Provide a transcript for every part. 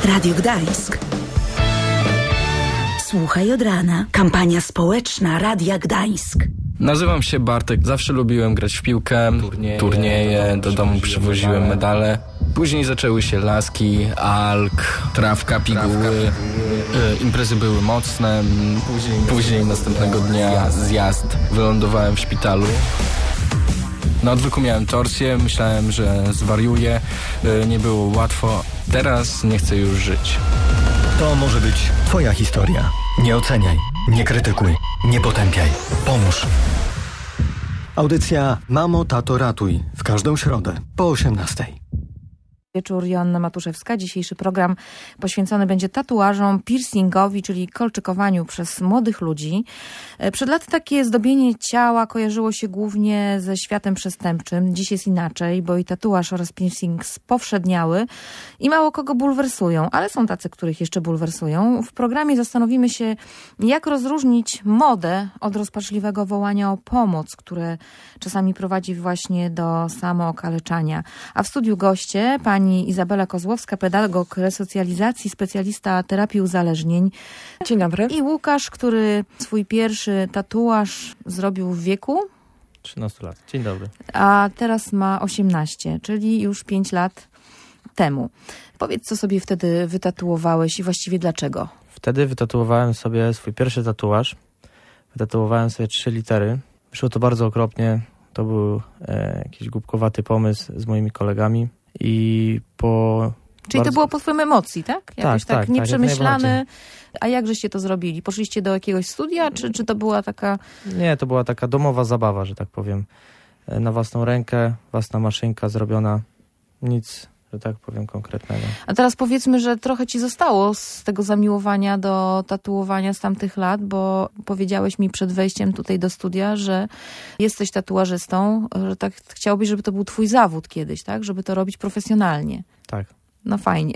Radio Gdańsk. Słuchaj od rana. Kampania społeczna Radia Gdańsk. Nazywam się Bartek. Zawsze lubiłem grać w piłkę, turnieje, do domu przywoziłem medale. Później zaczęły się laski, alk, trawka, piguły. Imprezy były mocne. Później następnego dnia zjazd. Wylądowałem w szpitalu. Na odwyku miałem torsję, myślałem, że zwariuję. Nie było łatwo. Teraz nie chcę już żyć. To może być twoja historia. Nie oceniaj, nie krytykuj, nie potępiaj. Pomóż. Audycja Mamo, Tato, Ratuj. W każdą środę po 18:00. Wieczór, Joanna Matuszewska. Dzisiejszy program poświęcony będzie tatuażom, piercingowi, czyli kolczykowaniu przez młodych ludzi. Przed laty takie zdobienie ciała kojarzyło się głównie ze światem przestępczym. Dziś jest inaczej, bo i tatuaż oraz piercing spowszedniały i mało kogo bulwersują, ale są tacy, których jeszcze bulwersują. W programie zastanowimy się, jak rozróżnić modę od rozpaczliwego wołania o pomoc, które czasami prowadzi właśnie do samookaleczania. A w studiu goście pani Izabela Kozłowska, pedagog resocjalizacji, specjalista terapii uzależnień. Dzień dobry. I Łukasz, który swój pierwszy tatuaż zrobił w wieku 13 lat. Dzień dobry. A teraz ma 18, czyli już 5 lat temu. Powiedz, co sobie wtedy wytatuowałeś i właściwie dlaczego? Wtedy wytatuowałem sobie swój pierwszy tatuaż. Wytatuowałem sobie 3 litery. Wyszło to bardzo okropnie. To był jakiś głupkowaty pomysł z moimi kolegami. I Czyli to było pod wpływem emocji, tak? Jakoś tak nieprzemyślane. A jak żeście to zrobili? Poszliście do jakiegoś studia, czy to była taka... Nie, to była taka domowa zabawa, że tak powiem. Na własną rękę, własna maszynka zrobiona. Nic, że tak powiem, konkretnego. A teraz powiedzmy, że trochę ci zostało z tego zamiłowania do tatuowania z tamtych lat, bo powiedziałeś mi przed wejściem tutaj do studia, że jesteś tatuażystą, że tak chciałbyś, żeby to był twój zawód kiedyś, tak? Żeby to robić profesjonalnie. Tak. No fajnie.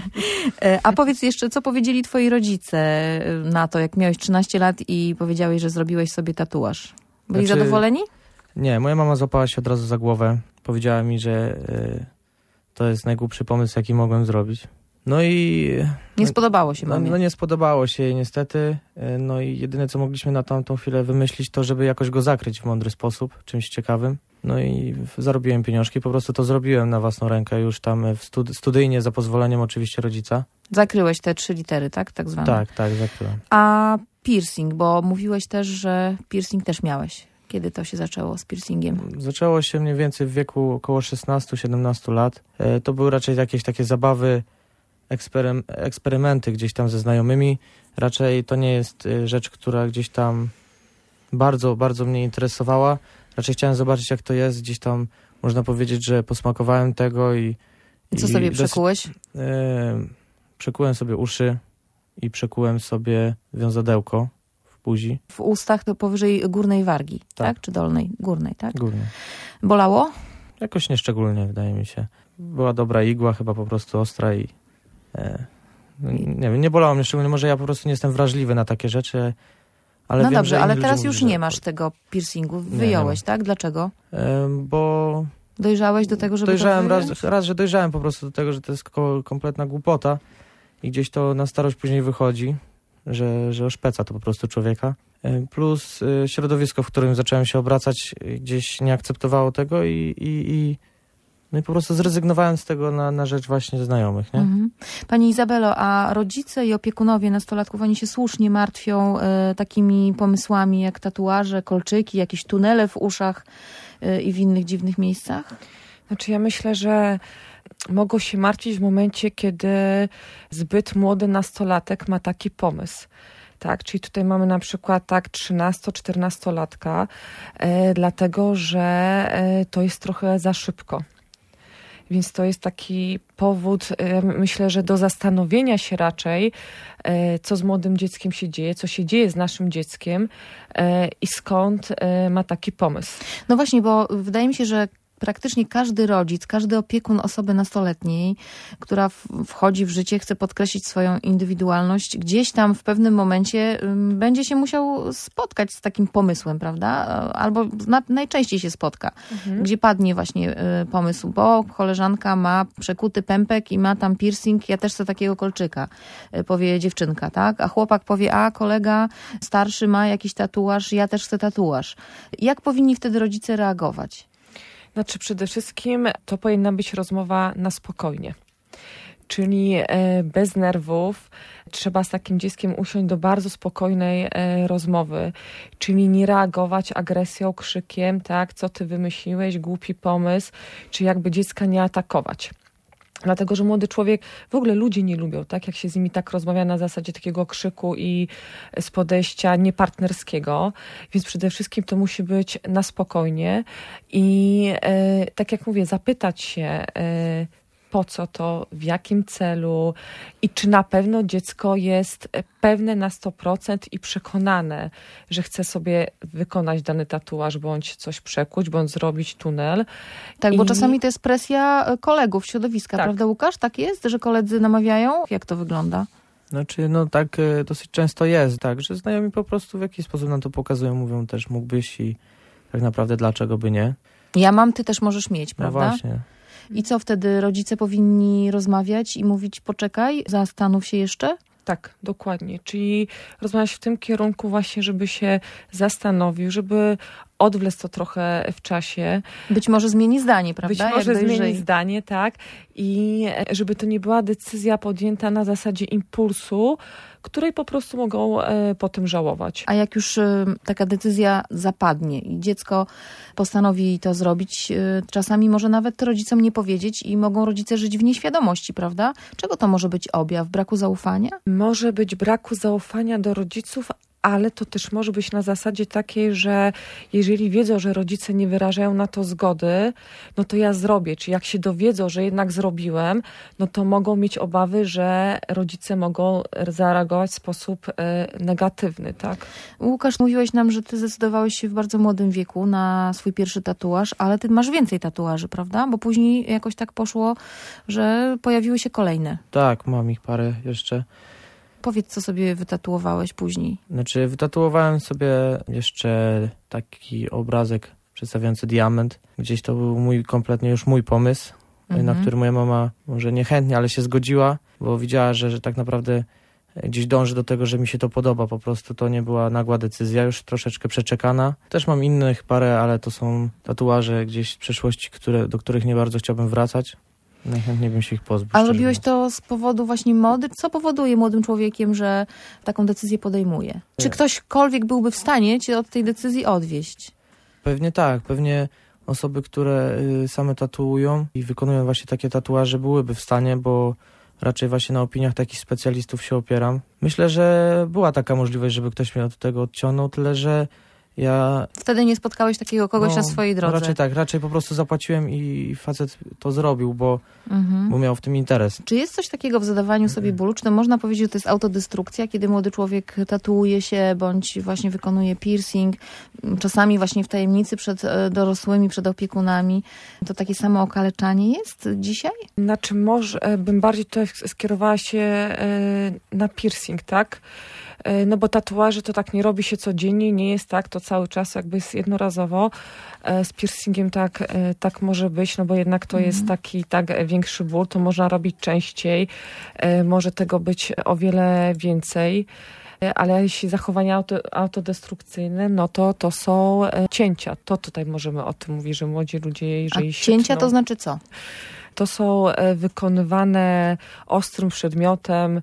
A powiedz jeszcze, co powiedzieli twoi rodzice na to, jak miałeś 13 lat i powiedziałeś, że zrobiłeś sobie tatuaż? Byli zadowoleni? Nie, moja mama złapała się od razu za głowę. Powiedziała mi, że to jest najgłupszy pomysł, jaki mogłem zrobić. No i... Nie spodobało się mamie. No nie spodobało się jej niestety. No i jedyne, co mogliśmy na tamtą chwilę wymyślić, to żeby jakoś go zakryć w mądry sposób, czymś ciekawym. No i zarobiłem pieniążki, po prostu to zrobiłem na własną rękę już tam studyjnie, za pozwoleniem oczywiście rodzica. Zakryłeś te 3 litery, tak? Tak zwane. Tak, zakryłem. A piercing, bo mówiłeś też, że piercing też miałeś. Kiedy to się zaczęło z piercingiem? Zaczęło się mniej więcej w wieku około 16-17 lat. To były raczej jakieś takie zabawy, eksperymenty gdzieś tam ze znajomymi. Raczej to nie jest rzecz, która gdzieś tam bardzo, bardzo mnie interesowała. Raczej chciałem zobaczyć, jak to jest. Gdzieś tam można powiedzieć, że posmakowałem tego i co sobie przekułeś? Przekułem sobie uszy i przekułem sobie wiązadełko w buzi. W ustach to powyżej górnej wargi, tak? Czy dolnej? Górnej, tak? Górnej. Bolało? Jakoś nieszczególnie, wydaje mi się. Była dobra igła, chyba po prostu ostra i nie wiem, nie bolało mnie szczególnie. Może ja po prostu nie jestem wrażliwy na takie rzeczy. Ale no wiem, dobrze, ale teraz ludzi już nie masz tego piercingu. Wyjąłeś, tak? Dlaczego? Bo... Dojrzałeś do tego, żeby dojrzałem to wyjąć? raz, że dojrzałem po prostu do tego, że to jest kompletna głupota i gdzieś to na starość później wychodzi, że oszpeca to po prostu człowieka. Plus środowisko, w którym zacząłem się obracać, gdzieś nie akceptowało tego no i po prostu zrezygnowałem z tego na rzecz właśnie znajomych. Nie? Mhm. Pani Izabelo, a rodzice i opiekunowie nastolatków, oni się słusznie martwią takimi pomysłami jak tatuaże, kolczyki, jakieś tunele w uszach i w innych dziwnych miejscach? Znaczy ja myślę, że mogą się martwić w momencie, kiedy zbyt młody nastolatek ma taki pomysł. Tak, czyli tutaj mamy na przykład 13-14-latka, dlatego że to jest trochę za szybko. Więc to jest taki powód, myślę, że do zastanowienia się raczej, co z młodym dzieckiem się dzieje, co się dzieje z naszym dzieckiem i skąd ma taki pomysł. No właśnie, bo wydaje mi się, że praktycznie każdy rodzic, każdy opiekun osoby nastoletniej, która wchodzi w życie, chce podkreślić swoją indywidualność, gdzieś tam w pewnym momencie będzie się musiał spotkać z takim pomysłem, prawda? Albo najczęściej się spotka, gdzie padnie właśnie pomysł, bo koleżanka ma przekuty pępek i ma tam piercing, ja też chcę takiego kolczyka, powie dziewczynka, tak? A chłopak powie, a kolega starszy ma jakiś tatuaż, ja też chcę tatuaż. Jak powinni wtedy rodzice reagować? Znaczy przede wszystkim to powinna być rozmowa na spokojnie. Czyli bez nerwów. Trzeba z takim dzieckiem usiąść do bardzo spokojnej rozmowy. Czyli nie reagować agresją, krzykiem, tak, co ty wymyśliłeś, głupi pomysł, czy jakby dziecka nie atakować. Dlatego, że młody człowiek, w ogóle ludzie nie lubią, tak, jak się z nimi tak rozmawia na zasadzie takiego krzyku i z podejścia niepartnerskiego, więc przede wszystkim to musi być na spokojnie i tak jak mówię, zapytać się, po co to, w jakim celu i czy na pewno dziecko jest pewne na 100% i przekonane, że chce sobie wykonać dany tatuaż, bądź coś przekuć, bądź zrobić tunel. Tak, bo czasami to jest presja kolegów, środowiska, tak. Prawda, Łukasz? Tak jest, że koledzy namawiają? Jak to wygląda? Znaczy, no tak dosyć często jest, tak, że znajomi po prostu w jakiś sposób nam to pokazują, mówią też mógłbyś i tak naprawdę dlaczego by nie. Ja mam, ty też możesz mieć, prawda? No właśnie. I co wtedy rodzice powinni rozmawiać i mówić, poczekaj, zastanów się jeszcze? Tak, dokładnie. Czyli rozmawiać w tym kierunku właśnie, żeby się zastanowił, żeby odwlec to trochę w czasie. Być może zmieni zdanie, prawda? Być może zmieni zdanie, tak. I żeby to nie była decyzja podjęta na zasadzie impulsu, której po prostu mogą potem żałować. A jak już taka decyzja zapadnie i dziecko postanowi to zrobić, czasami może nawet rodzicom nie powiedzieć i mogą rodzice żyć w nieświadomości, prawda? Czego to może być objaw? Braku zaufania? Może być braku zaufania do rodziców, ale to też może być na zasadzie takiej, że jeżeli wiedzą, że rodzice nie wyrażają na to zgody, no to ja zrobię. Czy jak się dowiedzą, że jednak zrobiłem, no to mogą mieć obawy, że rodzice mogą zareagować w sposób negatywny, tak? Łukasz, mówiłeś nam, że ty zdecydowałeś się w bardzo młodym wieku na swój pierwszy tatuaż, ale ty masz więcej tatuaży, prawda? Bo później jakoś tak poszło, że pojawiły się kolejne. Tak, mam ich parę jeszcze. Powiedz, co sobie wytatuowałeś później. Znaczy, wytatuowałem sobie jeszcze taki obrazek przedstawiający diament. Gdzieś to był kompletnie już mój pomysł, na który moja mama może niechętnie, ale się zgodziła, bo widziała, że tak naprawdę gdzieś dąży do tego, że mi się to podoba. Po prostu to nie była nagła decyzja, już troszeczkę przeczekana. Też mam innych parę, ale to są tatuaże gdzieś z przeszłości, do których nie bardzo chciałbym wracać. Najchętniej bym się ich pozbył. A robiłeś to z powodu właśnie mody? Co powoduje młodym człowiekiem, że taką decyzję podejmuje? Czy ktośkolwiek byłby w stanie cię od tej decyzji odwieść? Pewnie tak. Pewnie osoby, które same tatuują i wykonują właśnie takie tatuaże, byłyby w stanie, bo raczej właśnie na opiniach takich specjalistów się opieram. Myślę, że była taka możliwość, żeby ktoś mnie od tego odciągnął, tyle że ja... Wtedy nie spotkałeś takiego kogoś na swojej drodze? Raczej tak, raczej po prostu zapłaciłem i facet to zrobił, bo miał w tym interes. Czy jest coś takiego w zadawaniu sobie bólu? Czy to można powiedzieć, że to jest autodestrukcja, kiedy młody człowiek tatuuje się, bądź właśnie wykonuje piercing, czasami właśnie w tajemnicy przed dorosłymi, przed opiekunami? To takie samo okaleczanie jest dzisiaj? Znaczy, może bym bardziej tutaj skierowała się na piercing, tak? No bo tatuaże to tak nie robi się codziennie, nie jest tak, to cały czas jakby jest jednorazowo. Z piercingiem tak może być, no bo jednak to jest taki większy ból, to można robić częściej, może tego być o wiele więcej. Ale jeśli zachowania autodestrukcyjne, no to są cięcia. To tutaj możemy o tym mówić, że młodzi ludzie, jeżeli się cięcia to znaczy co? To są wykonywane ostrym przedmiotem,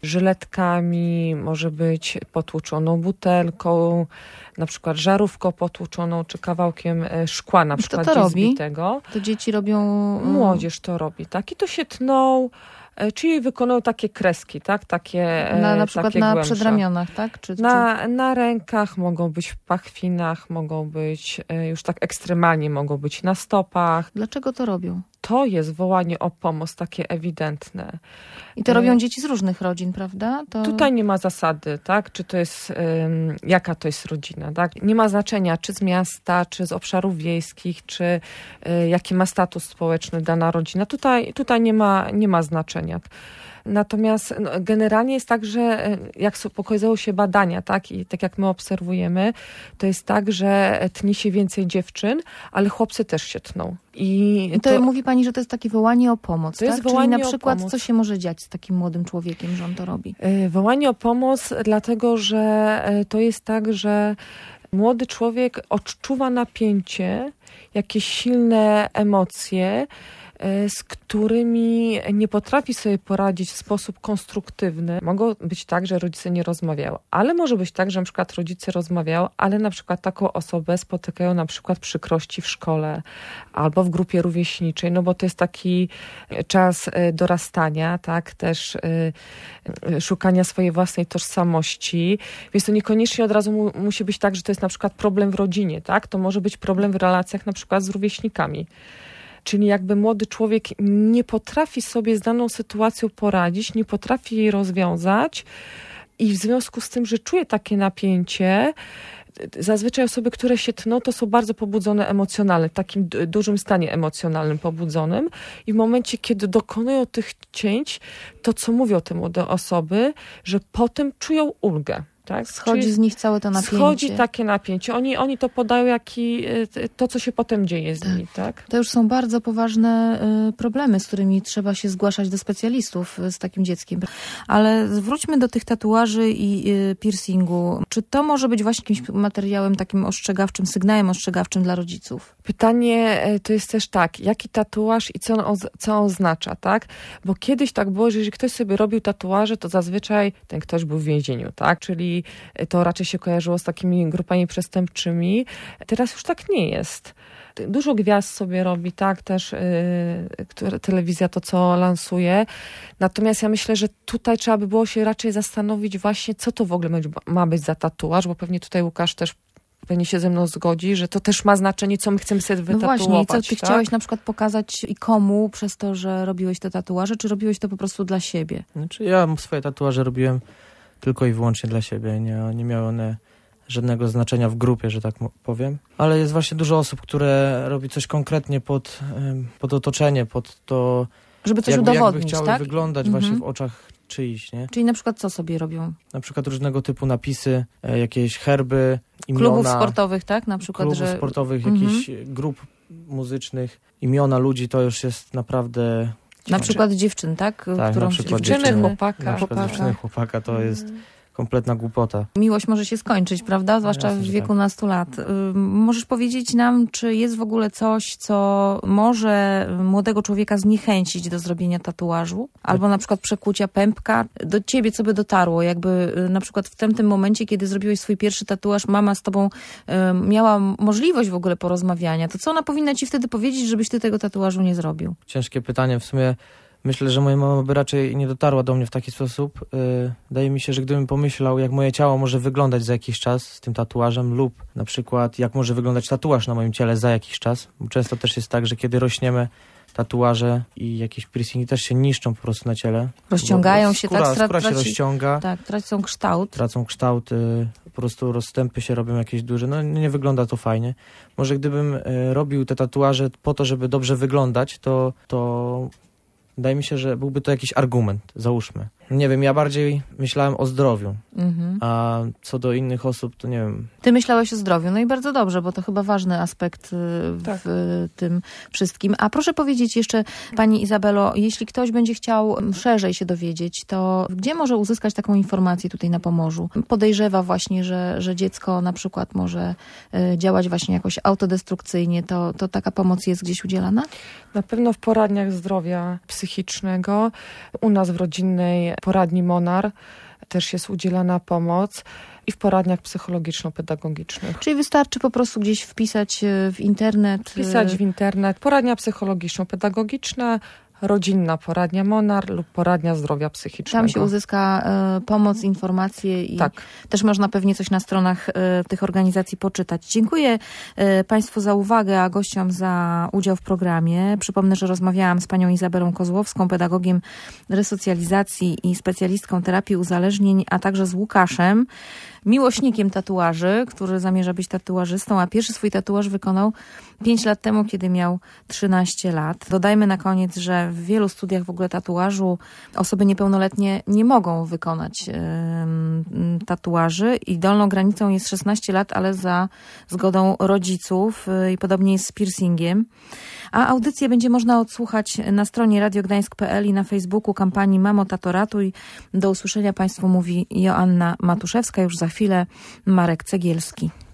żyletkami, może być potłuczoną butelką, na przykład żarówką potłuczoną, czy kawałkiem szkła na przykład to zbitego. To dzieci robią... Młodzież to robi, tak? I to się tną, czyli wykonują takie kreski, tak? Takie na przykład na głębsze. przedramionach, tak? Na rękach, mogą być w pachwinach, mogą być już tak ekstremalnie, mogą być na stopach. Dlaczego to robią? to jest wołanie o pomoc takie ewidentne. I to robią dzieci z różnych rodzin, prawda? Tutaj nie ma zasady, tak? Czy to jest, jaka to jest rodzina, tak? Nie ma znaczenia, czy z miasta, czy z obszarów wiejskich, czy jaki ma status społeczny dana rodzina. Tutaj nie ma znaczenia. Natomiast generalnie jest tak, że jak pokazują się badania, tak, i tak jak my obserwujemy, to jest tak, że tnie się więcej dziewczyn, ale chłopcy też się tną. I to mówi pani, że to jest takie wołanie o pomoc, to tak? jest wołanie Czyli na przykład o pomoc. Co się może dziać z takim młodym człowiekiem, że on to robi? Wołanie o pomoc, dlatego że to jest tak, że młody człowiek odczuwa napięcie, jakieś silne emocje, z którymi nie potrafi sobie poradzić w sposób konstruktywny. Mogło być tak, że rodzice nie rozmawiają, ale może być tak, że na przykład rodzice rozmawiają, ale na przykład taką osobę spotykają na przykład przykrości w szkole albo w grupie rówieśniczej, no bo to jest taki czas dorastania, tak, też szukania swojej własnej tożsamości, więc to niekoniecznie od razu musi być tak, że to jest na przykład problem w rodzinie, tak, to może być problem w relacjach na przykład z rówieśnikami. Czyli jakby młody człowiek nie potrafi sobie z daną sytuacją poradzić, nie potrafi jej rozwiązać i w związku z tym, że czuje takie napięcie, zazwyczaj osoby, które się tną, to są bardzo pobudzone emocjonalnie, w takim dużym stanie emocjonalnym pobudzonym i w momencie, kiedy dokonują tych cięć, to co mówią te młode osoby, że potem czują ulgę. Tak? Schodzi z nich całe to napięcie. Schodzi takie napięcie. Oni to podają to, co się potem dzieje z nimi. Tak? To już są bardzo poważne problemy, z którymi trzeba się zgłaszać do specjalistów z takim dzieckiem. Ale wróćmy do tych tatuaży i piercingu. Czy to może być właśnie jakimś materiałem takim ostrzegawczym, sygnałem ostrzegawczym dla rodziców? Pytanie to jest też tak, jaki tatuaż i co on oznacza, tak? Bo kiedyś tak było, że jeżeli ktoś sobie robił tatuaże, to zazwyczaj ten ktoś był w więzieniu, tak? Czyli to raczej się kojarzyło z takimi grupami przestępczymi. Teraz już tak nie jest. Dużo gwiazd sobie robi, tak, też telewizja to, co lansuje. Natomiast ja myślę, że tutaj trzeba by było się raczej zastanowić właśnie, co to w ogóle ma być za tatuaż, bo pewnie tutaj Łukasz też pewnie się ze mną zgodzi, że to też ma znaczenie, co my chcemy sobie wytatuować. No właśnie, co ty tak? chciałeś na przykład pokazać i komu przez to, że robiłeś te tatuaże, czy robiłeś to po prostu dla siebie? Znaczy ja swoje tatuaże robiłem tylko i wyłącznie dla siebie. Nie miały one żadnego znaczenia w grupie, że tak powiem. Ale jest właśnie dużo osób, które robi coś konkretnie pod otoczenie, pod to... Żeby coś udowodnić, jakby chciały tak? wyglądać właśnie w oczach czyichś, nie? Czyli na przykład co sobie robią? Na przykład różnego typu napisy, jakieś herby, imiona... Klubów sportowych, tak? Na przykład, klubów sportowych, jakichś grup muzycznych, imiona ludzi, to już jest naprawdę... Na przykład dziewczyn, tak? Tak, na przykład dziewczyny, chłopaka. Na przykład dziewczyny, chłopaka, to jest kompletna głupota. Miłość może się skończyć, prawda? Zwłaszcza jasne, w wieku tak. nastu lat. Możesz powiedzieć nam, czy jest w ogóle coś, co może młodego człowieka zniechęcić do zrobienia tatuażu? Albo na przykład przekucia pępka? Do ciebie co by dotarło? Jakby na przykład w tym momencie, kiedy zrobiłeś swój pierwszy tatuaż, mama z tobą miała możliwość w ogóle porozmawiania. To co ona powinna ci wtedy powiedzieć, żebyś ty tego tatuażu nie zrobił? Ciężkie pytanie. W sumie myślę, że moja mama by raczej nie dotarła do mnie w taki sposób. Wydaje mi się, że gdybym pomyślał, jak moje ciało może wyglądać za jakiś czas z tym tatuażem lub na przykład jak może wyglądać tatuaż na moim ciele za jakiś czas. Bo często też jest tak, że kiedy rośniemy, tatuaże i jakieś piercingi też się niszczą po prostu na ciele. Rozciągają się, tak? Skóra się rozciąga. Tak, tracą kształt. Tracą kształt, po prostu rozstępy się robią jakieś duże. No nie wygląda to fajnie. Może gdybym robił te tatuaże po to, żeby dobrze wyglądać, to wydaje mi się, że byłby to jakiś argument, załóżmy. Nie wiem, ja bardziej myślałem o zdrowiu, a co do innych osób, to nie wiem. Ty myślałeś o zdrowiu, no i bardzo dobrze, bo to chyba ważny aspekt w tym wszystkim. A proszę powiedzieć jeszcze, pani Izabelo, jeśli ktoś będzie chciał szerzej się dowiedzieć, to gdzie może uzyskać taką informację tutaj na Pomorzu? Podejrzewa właśnie, że dziecko na przykład może działać właśnie jakoś autodestrukcyjnie, to taka pomoc jest gdzieś udzielana? Na pewno w poradniach zdrowia psychicznego, u nas w rodzinnej poradni Monar też jest udzielana pomoc i w poradniach psychologiczno-pedagogicznych. Czyli wystarczy po prostu gdzieś wpisać w internet? Wpisać w internet. Poradnia psychologiczno-pedagogiczna rodzinna poradnia Monar lub poradnia zdrowia psychicznego. Tam się uzyska pomoc, informacje i tak. Też można pewnie coś na stronach tych organizacji poczytać. Dziękuję Państwu za uwagę, a gościom za udział w programie. Przypomnę, że rozmawiałam z panią Izabelą Kozłowską, pedagogiem resocjalizacji i specjalistką terapii uzależnień, a także z Łukaszem, miłośnikiem tatuaży, który zamierza być tatuażystą, a pierwszy swój tatuaż wykonał 5 lat temu, kiedy miał 13 lat. Dodajmy na koniec, że w wielu studiach w ogóle tatuażu osoby niepełnoletnie nie mogą wykonać tatuaży i dolną granicą jest 16 lat, ale za zgodą rodziców i podobnie jest z piercingiem. A audycję będzie można odsłuchać na stronie radiogdańsk.pl i na Facebooku kampanii Mamo Tato Ratuj. Do usłyszenia Państwu mówi Joanna Matuszewska. Już za chwilę Marek Cegielski.